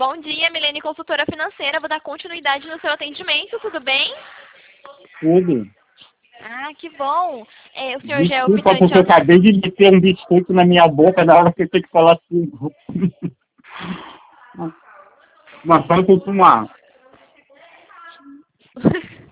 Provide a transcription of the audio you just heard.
Bom dia, Milene, consultora financeira. Vou dar continuidade no seu atendimento, tudo bem? Tudo. Ah, que bom. O senhor já é Desculpa, optante porque eu acabei de meter um biscoito na minha boca na hora que eu tenho que falar assim. Mas só que eu tomar.